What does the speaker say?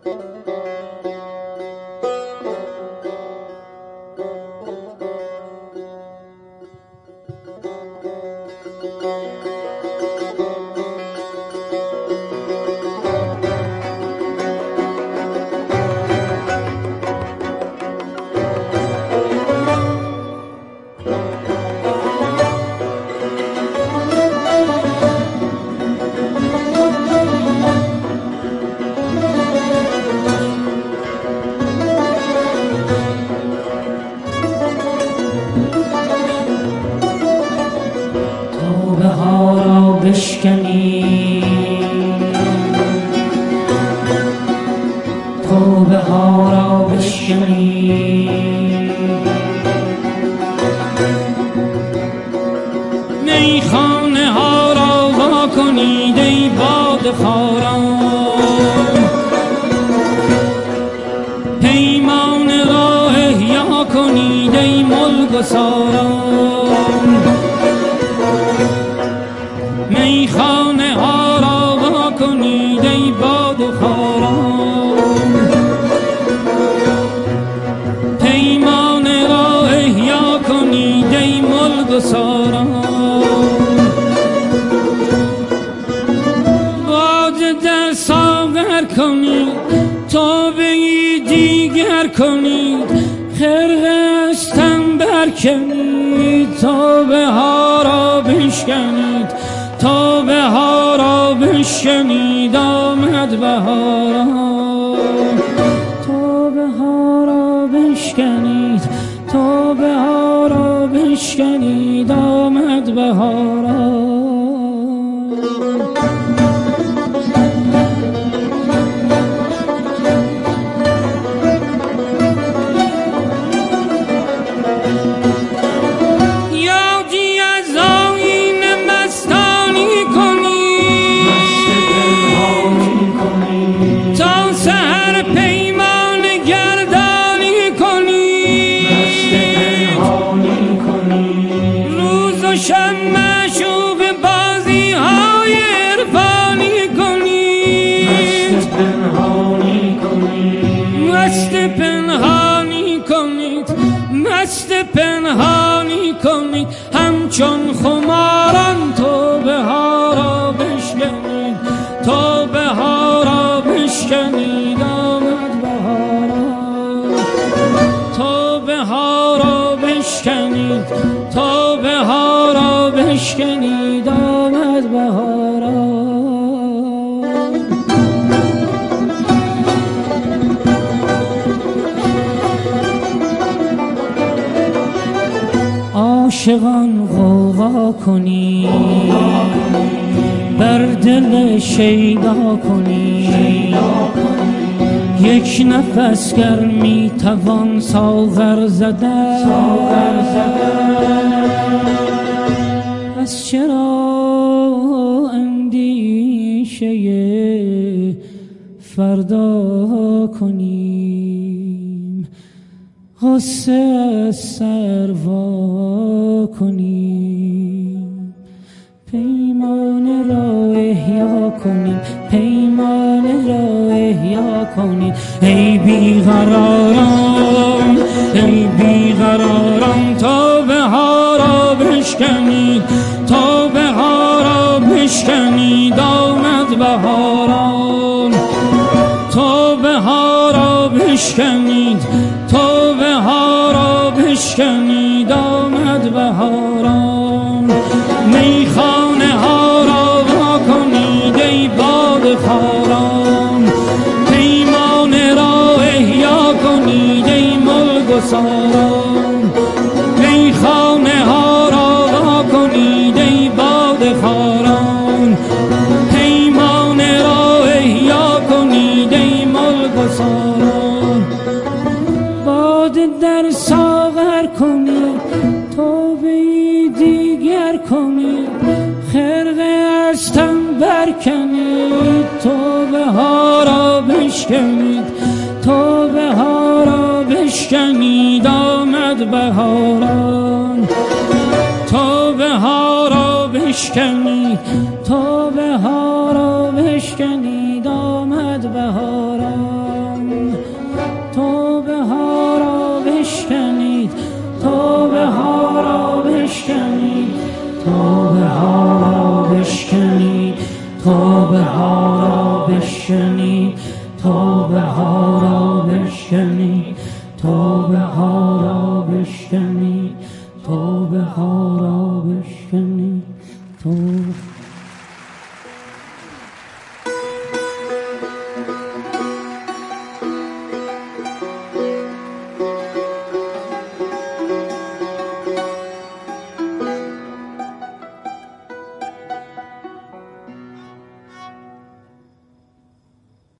توبه ها را بشکنید، میخانه ها را وا کنید ای باد خاران، پیمان را احیا کنید ای ملک‌گساران، میخانه ها را وا کنید ای باد خاران، پیمان را احیا کنید ای ملک‌گساران، باده در ساغر کنید، توبه دیگر کنید، خرقه از تن برکنید، توبه ها را بشکنید، توبه ها را بشکنید، آمد بهاران، توبه ها را بشکنید، توبه ها را بشکنید، آمد بهاران. مشوق بازی های عرفانی کنید، مست پنهانی کنید، مست پنهانی کنید، همچون خماران توبه ها را بشکنید، توبه ها را بشکنید، آمد بهاران، توبه ها را بشکنید، توبه ها را بشکنید، آمد بهاران. عاشقان غوغا کنید، بر دل شیدا کنید، یک نفس گر می توان ساغر زدن، پس چرا اندیشه فردا کنیم، غصه سر وا کنیم، پیمان را احیا کنیم، پیمان را احیا کنیم، ای بیقراران، ای بیقراران، توبه ها را بشکنید، توبه ها را بشکنید، آمد بهاران، توبه ها را بشکنید، توبه ها را بشکنید، آمد بهاران، میخانه ها را وا کنید ای باد خاران، پیمان را احیا کنید ای ملک‌گساران، میخانه ها را وا کنید ای باد خاران، پیمان را احیا کنید ای ملک‌گساران، باده در ساغر کنید، توبه دیگر کنید، خرقه از تن برکنید، توبه ها را بشکنید، توبه ها را بشکنید، آمد بهاران، توبه ها را بشکنید، توبه ها را بشکنید، آمد بهاران. تا بهارا بشکنی، تا بهارا بشکنی، تا بهارا بشکنی، تا بهارا بشکنی، تا